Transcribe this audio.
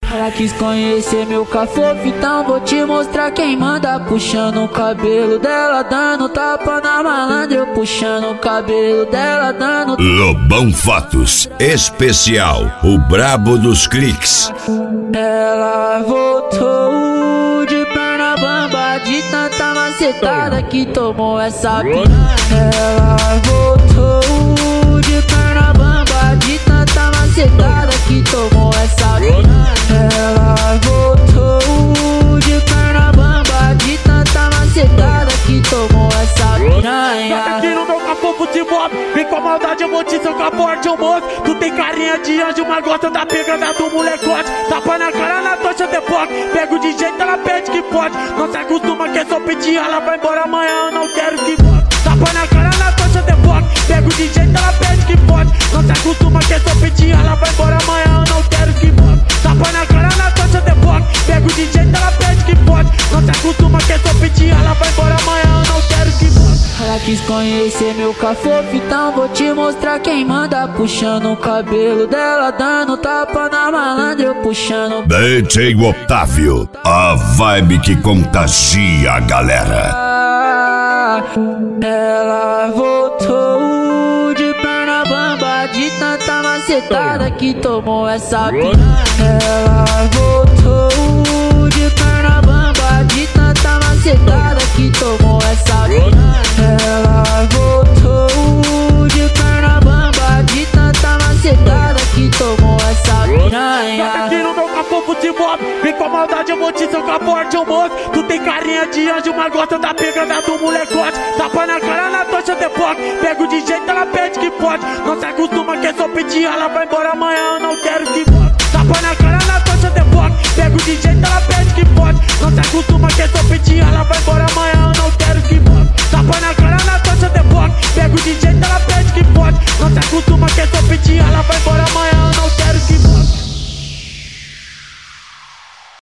Ela quis conhecer meu cafofo, então vou te mostrar quem manda. Puxando o cabelo dela, dando tapa na malandra. Eu puxando o cabelo dela, dando... Lobão Fotos Especial, o brabo dos cliques. Ela voltou de perna bamba, de tanta macetada que tomou essa piranha. Ela voltou de perna bamba, de tanta macetada que tomou essa piranha. Ela voltou de perna bamba, de tanta macetada que tomou essa piranha. Tá aqui no meu capô de mob, vem com a maldade, eu vou te socar forte, ô moço. Tu tem carinha de anjo, mas gosta da pegada do molecote. Tapa na cara na tocha de POC, pego de jeito, ela pede que pode. Não se acostuma que é só pedir, ela vai embora amanhã, eu não quero que volte. Tapa na cara na tocha de POC, pego de jeito, ela pede que pode. Não se acostuma que é só pedir, ela vai embora amanhã, eu não quero que volte. Tapa na cara na tocha de POC, pego de jeito, ela pede que pode. Não se acostuma que é só pedir, ela vai embora amanhã, eu não quero que volte. Ela quis conhecer meu cafofo, então vou te mostrar quem manda. Puxando o cabelo dela, dando tapa na malandra. Eu puxando... DJ Otávio, a vibe que contagia a galera. Ela voltou de perna bamba, de tanta macetada que tomou essa piranha. Ela voltou de perna bamba, de tanta macetada que tomou essa piranha. Ela voltou de perna bamba, de tanta macetada que tomou essa piranha. Tá aqui no meu capô de mob, vem com a maldade, eu vou te socar forte, ô moço. Tu tem carinha de anjo, mas gosta da pegada do molecote. Tapa na cara na tocha de POC, pego de jeito, ela pede que pode. Não se acostuma que é só pedir, ela vai embora amanhã, eu não quero que volte. Tapa na cara na tocha de POC, pego de jeito, ela pede que pode. Não se acostuma que é só pedir, ela vai embora amanhã, eu não quero que volte. Tapa na cara na tocha de POC, pego de jeito, ela pede que pode. Não se acostuma que é só pedir, ela vai embora